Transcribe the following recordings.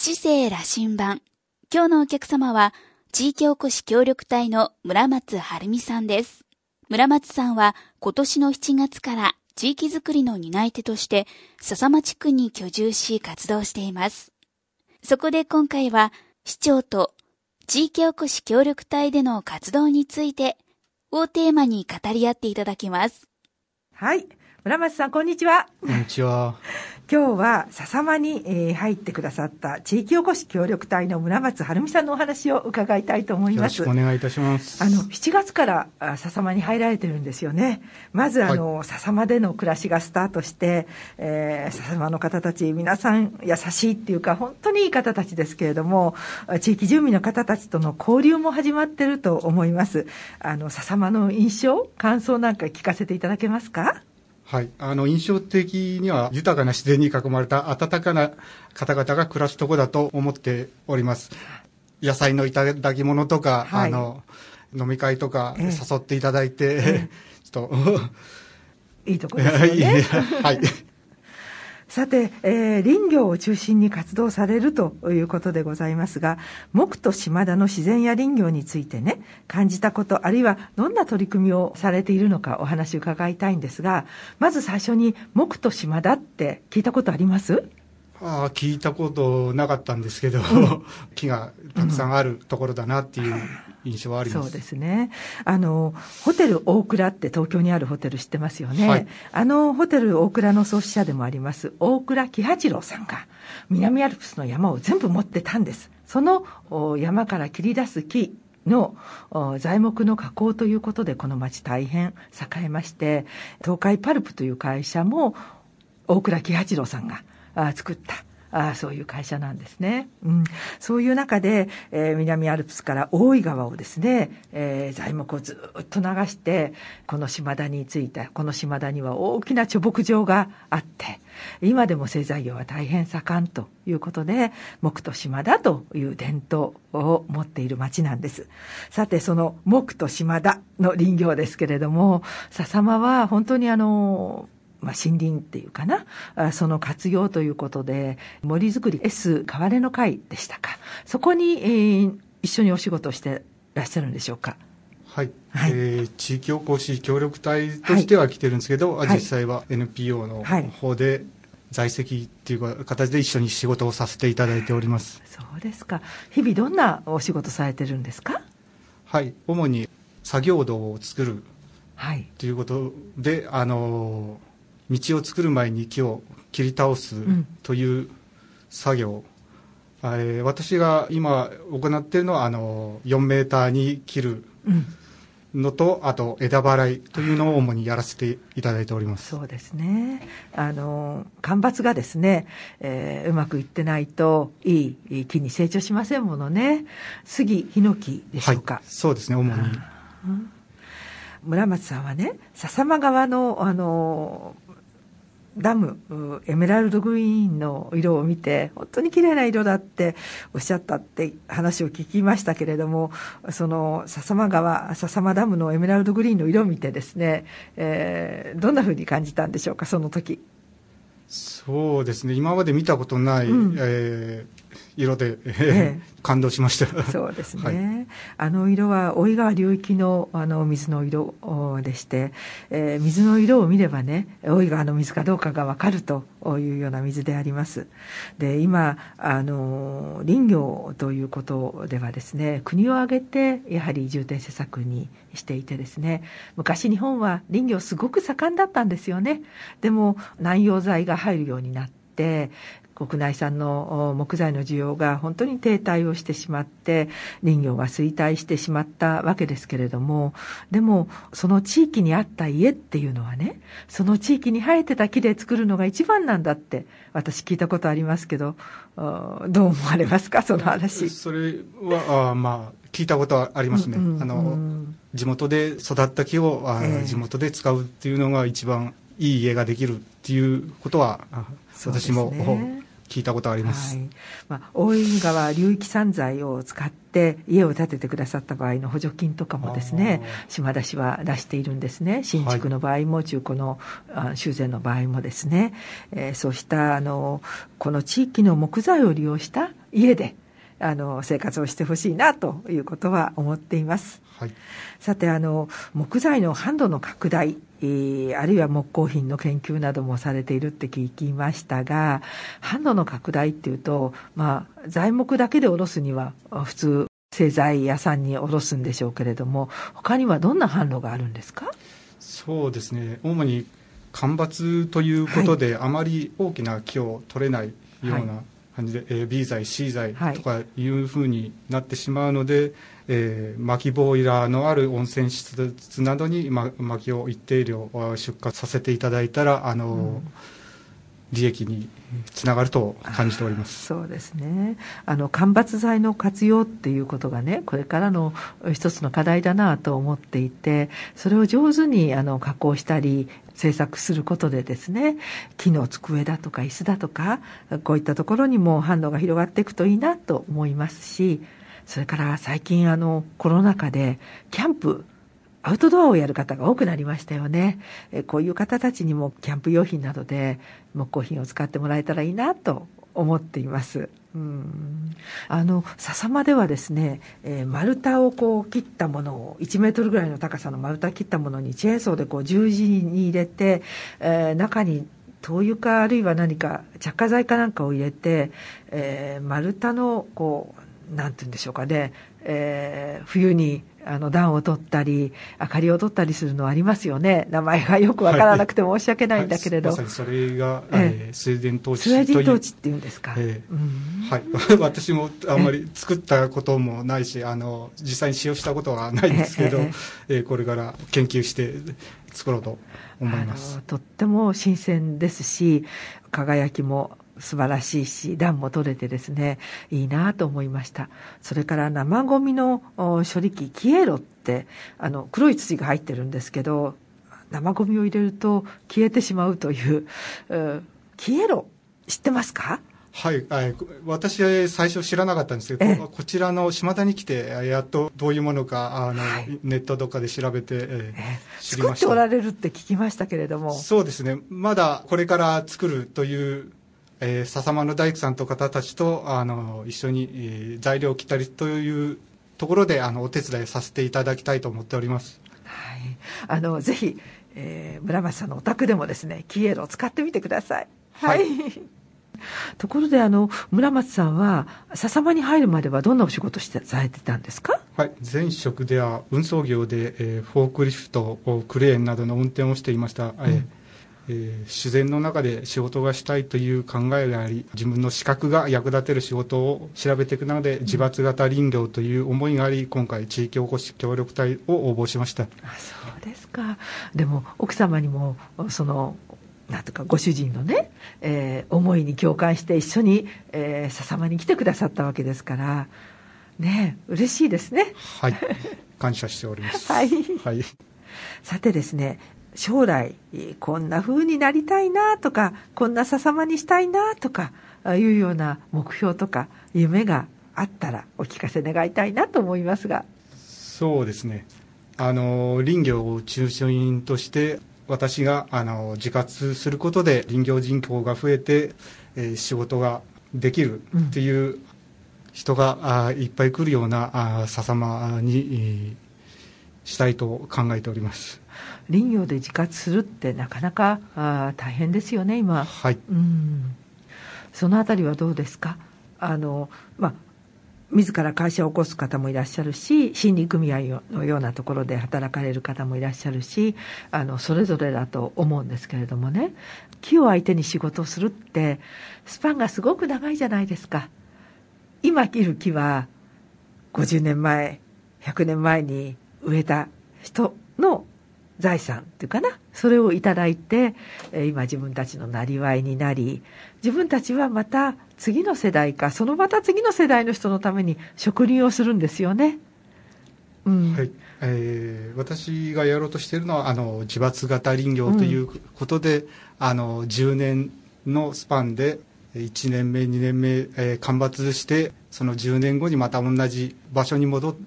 市政羅針盤。今日のお客様は地域おこし協力隊の村松晴美さんです。村松さんは今年の7月から地域づくりの担い手として笹間地区に居住し活動しています。そこで今回は市長と地域おこし協力隊での活動についてをテーマに語り合っていただきます。 はい、村松さんこんにちは。 こんにちは。 今日は笹間に入ってくださった地域おこし協力隊の村松晴美さんのお話を伺いたいと思います。 よろしくお願いいたします。 7月から笹間に入られてるんですよね。まず笹間での暮らしがスタートして、笹間の方たち皆さん優しいっていうか本当にいい方たちですけれども、地域住民の方たちとの交流も始まってると思います。笹間の印象感想なんか聞かせていただけますか？ はい、印象的には豊かな自然に囲まれた温かな方々が暮らすところだと思っております。野菜のいただき物とか、はい、飲み会とか誘っていただいて、ちょっといいところですよね。 はい。 さて、林業を中心に活動されるということでございますが、木と島田の自然や林業についてね、感じたこと、あるいはどんな取り組みをされているのかお話を伺いたいんですが、まず最初に木と島田って聞いたことあります？ 聞いたことなかったんですけど、木がたくさんあるところだなっていう印象はあります。 そうですね。ホテル大倉って東京にあるホテル知ってますよね。はい、ホテル大倉の創始者でもあります大倉喜八郎さんが南アルプスの山を全部持ってたんです。その山から切り出す木の材木の加工ということでこの町大変栄えまして、東海パルプという会社も大倉喜八郎さんが作ったそういう会社なんですね。そういう中で、南アルプスから大井川をですね、材木をずっと流してこの島田に着いた。この島田には大きな貯木場があって、今でも製材業は大変盛んということで木と島田という伝統を持っている町なんです。さてその木と島田の林業ですけれども、笹間は本当に森林っていうかな、その活用ということで森づくり S 川根の会でしたか、そこに、一緒にお仕事をしてらっしゃるんでしょうか？ はい、はい、地域おこし協力隊としては来てるんですけど、はい、実際は NPO の方で在籍っていう形で一緒に仕事をさせていただいております。 そうですか。日々どんなお仕事されてるんですか？ はい、主に作業道を作るということで、道を作る前に木を切り倒すという作業、私が今行っているのは4メーターに切るのと、あと枝払いというのを主にやらせていただいております。 そうですね。間伐がですね、うまくいってないといい木に成長しませんものね。杉、ヒノキでしょうか？ はい、そうですね、主に。 村松さんはね、笹間川のダムエメラルドグリーンの色を見て本当に綺麗な色だっておっしゃったって話を聞きましたけれども、その笹間ダムのエメラルドグリーンの色を見てですね、どんな風に感じたんでしょうか、その時？ そうですね、今まで見たことない、色で、感動しました。 そうですね、はい、色は大井川流域の水の色でして、水の色を見ればね、大井川の水かどうかが分かるというような水であります。で、今林業ということではですね、国を挙げてやはり重点施策にしていてですね、昔日本は林業すごく盛んだったんですよね。でも南洋材が入るようになって国内産の木材の需要が本当に停滞をしてしまって林業が衰退してしまったわけですけれども、でもその地域にあった家っていうのはね、その地域に生えてた木で作るのが一番なんだって私聞いたことありますけど、どう思われますか、その話？ それは聞いたことはありますね。地元で育った木を地元で使うっていうのが一番いい家ができるっていうことは私も聞いたことあります。 はい、大井川流域産材を使って家を建ててくださった場合の補助金とかもですね、島田市は出しているんですね。新築の場合も中古の修繕の場合もですね、そうしたこの地域の木材を利用した家で生活をしてほしいなということは思っています。 はい、 さて木材の販路の拡大、あるいは木工品の研究などもされているって聞きましたが、販路の拡大っていうと、材木だけで卸すには普通製材屋さんに卸すんでしょうけれども、他にはどんな販路があるんですか？ そうですね、主に間伐ということで、あまり大きな木を取れないような感じで、B 材 C 材とかいうふうになってしまうので、薪ボイラーのある温泉施設などに、薪を一定量出荷させていただいたら利益につながると感じております。 そうですね。間伐材の活用っていうことがね、これからの一つの課題だなと思っていて、それを上手に加工したり製作することでですね、木の机だとか椅子だとか、こういったところにも販路が広がっていくといいなと思いますし、それから最近コロナ禍でキャンプ、アウトドアをやる方が多くなりましたよね。こういう方たちにもキャンプ用品などで木工品を使ってもらえたらいいなと思っています。笹間ではですね、丸太を切ったものを1メートルぐらいの高さの丸太切ったものにチェーンソーで十字に入れて、中に灯油かあるいは何か着火剤かなんかを入れて、丸太のなんて言うんでしょうかね、冬に暖を取ったり明かりを取ったりするのありますよね。名前がよくわからなくて申し訳ないんだけれど、 まさにそれが、スウェーデントーチスウェーデントーチっていうんですか。 はい、私もあんまり作ったこともないし、実際に使用したことはないんですけど、これから研究して作ろうと思います。 とっても新鮮ですし、輝きも素晴らしいし、暖も取れてですね、いいなと思いました。それから生ゴミの処理機キエロって、黒い土が入ってるんですけど、生ゴミを入れると消えてしまうという、キエロ知ってますか？ はい、私は最初知らなかったんですけど、こちらの島田に来てやっとどういうものかネットとかで調べて、知りました。 作っておられるって聞きましたけれども。 そうですね、まだこれから作るという笹間の大工さんと方たちと一緒に、材料を切ったりというところでお手伝いさせていただきたいと思っております。 はい、ぜひ、村松さんのお宅でもですね、キエロを使ってみてください。はい。ところで村松さんは笹間に入るまではどんなお仕事されてたんですか？ はい、前職では運送業で、フォークリフト、クレーンなどの運転をしていました。自然の中で仕事がしたいという考えがあり、自分の資格が役立てる仕事を調べていくので、自伐型林業という思いがあり、今回地域おこし協力隊を応募しました。 そうですか。でも奥様にもなんとかご主人のね、思いに共感して一緒に、笹間に来てくださったわけですからね、嬉しいですね。 はい、感謝しております。 はい、 はい、 さてですね、将来こんな風になりたいなとか、こんな笹間にしたいなとかいうような目標とか夢があったらお聞かせ願いたいなと思いますが。 そうですね、林業を中心として私が自活することで林業人口が増えて、仕事ができるっていう人がいっぱい来るような笹間にしたいと考えております。 林業で自活するってなかなか大変ですよね今。 はい、 そのあたりはどうですか？自ら会社を起こす方もいらっしゃるし、森林組合のようなところで働かれる方もいらっしゃるし、それぞれだと思うんですけれどもね、木を相手に仕事をするってスパンがすごく長いじゃないですか。今切る木は50年前100年前に植えた人の財産っていうかな、それをいただいて、今自分たちのなりわいになり、自分たちはまた次の世代か、そのまた次の世代の人のために植林をするんですよね。 はい、私がやろうとしているのは自伐型林業ということで、10年のスパンで1年目2年目、間伐して、その10年後にまた同じ場所に戻って、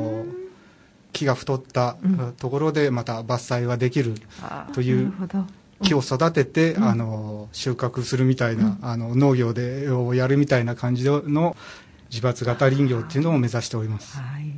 木が太ったところでまた伐採ができるという木を育てて、収穫するみたいな、農業をやるみたいな感じの自伐型林業っていうのを目指しております。 はい。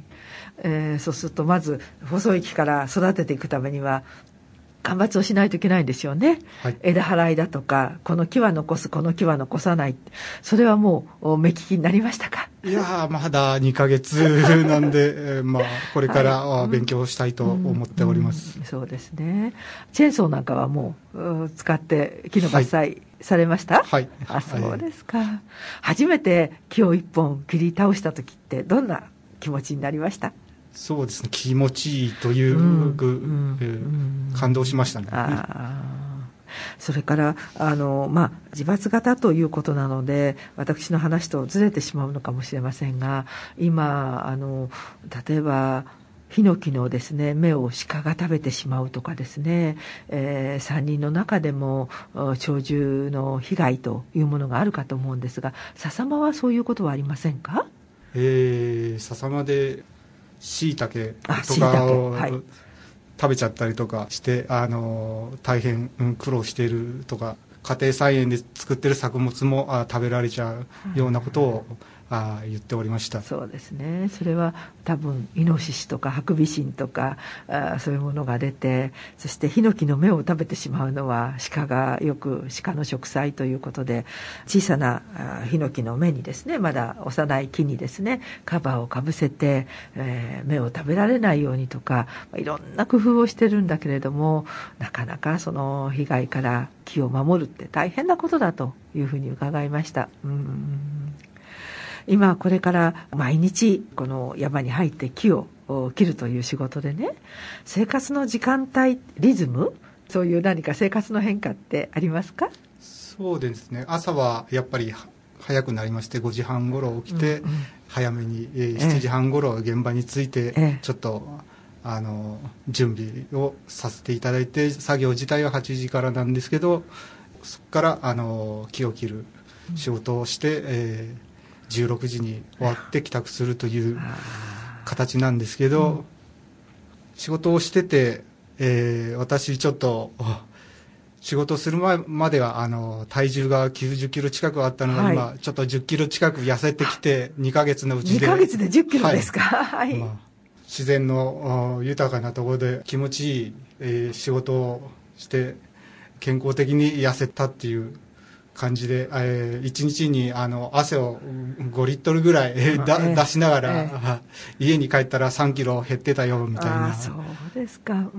そうするとまず細い木から育てていくためには間伐をしないといけないんですよね、はい、枝払いだとか、この木は残す、この木は残さない、それはもう目利きになりましたか？ いやまだ2ヶ月なんでこれから勉強したいと思っております、 そうですね。チェーンソーなんかはもう使って木の伐採されました？ はい。 そうですか、はい。初めて木を一本切り倒した時ってどんな気持ちになりました？ そうですね、気持ちいいという、感動しましたね。 それから自伐型ということなので私の話とずれてしまうのかもしれませんが、今例えばヒノキのですね芽を鹿が食べてしまうとかですね、山林の中でも鳥獣の被害というものがあるかと思うんですが、笹間はそういうことはありませんか？ 笹間で椎茸とかを食べちゃったりとかして大変苦労しているとか、家庭菜園で作ってる作物も食べられちゃうようなことを言っておりました。 そうですね。それは多分イノシシとかハクビシンとかそういうものが出て、そしてヒノキの芽を食べてしまうのは鹿がよく鹿の食菜ということで、小さなヒノキの芽にですね、まだ幼い木にですねカバーをかぶせて、芽を食べられないようにとかいろんな工夫をしてるんだけれども、なかなかその被害から木を守るって大変なことだというふうに伺いました。今これから毎日この山に入って木を切るという仕事でね、生活の時間帯リズム、そういう何か生活の変化ってありますか？ そうですね、朝はやっぱり早くなりまして5時半ごろ起きて、早めに7時半ごろ現場に着いて、ちょっと準備をさせていただいて、作業自体は8時からなんですけど、そこから木を切る仕事をして、16時に終わって帰宅するという形なんですけど、仕事をしてて、私ちょっと仕事する前までは体重が90キロ近くあったのが、今ちょっと10キロ近く痩せてきて、2ヶ月のうちで 2ヶ月で10キロですか？ 自然の豊かなところで気持ちいい、仕事をして健康的に痩せたっていう感じで、1日に汗を5リットルぐらい出しながら、家に帰ったら3キロ減ってたよみたいな。 そうですか。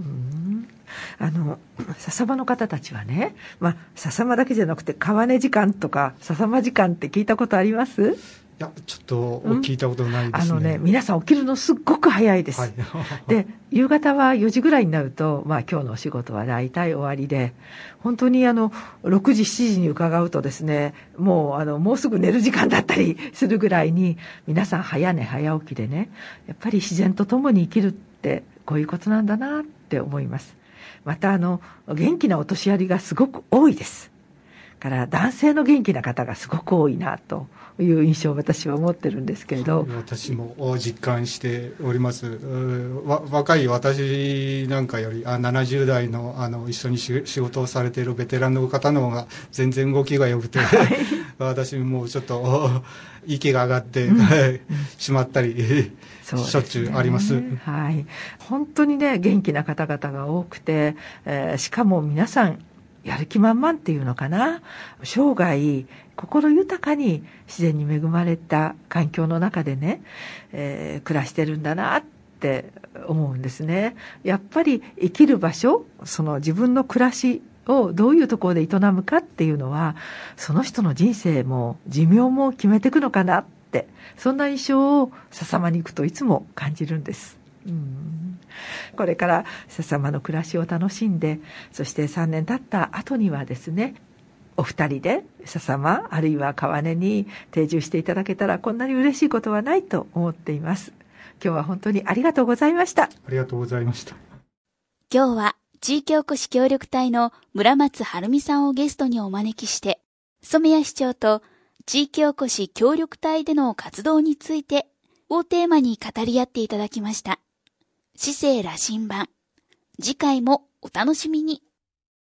笹間の方たちはね、笹間だけじゃなくて川根時間とか笹間時間って聞いたことあります？ いや、ちょっと聞いたことないですね。 皆さん起きるのすっごく早いです。で、夕方は4時ぐらいになると、今日のお仕事は大体終わりで、本当に6時、7時に伺うとですね、もうすぐ寝る時間だったりするぐらいに、皆さん早寝早起きでね、やっぱり自然と共に生きるってこういうことなんだなって思います。また元気なお年寄りがすごく多いです。から男性の元気な方がすごく多いなという印象を私は持ってるんですけれど、 私も実感しております。若い私なんかより70代の一緒に仕事をされているベテランの方の方が全然動きが良くて、私もちょっと息が上がってしまったりしょっちゅうあります。 本当にね元気な方々が多くて、しかも皆さんやる気満々っていうのかな、生涯心豊かに自然に恵まれた環境の中でね、暮らしてるんだなって思うんですね。やっぱり生きる場所、その自分の暮らしをどういうところで営むかっていうのは、その人の人生も寿命も決めていくのかなって、そんな印象を笹間に行くといつも感じるんです。これから笹間の暮らしを楽しんで、そして3年経った後にはですね、お二人で笹間あるいは川根に定住していただけたら、こんなに嬉しいことはないと思っています。今日は本当にありがとうございました。 ありがとうございました。 今日は地域おこし協力隊の村松晴美さんをゲストにお招きして、染谷市長と地域おこし協力隊での活動についてをテーマに語り合っていただきました。市政羅針盤。次回もお楽しみに。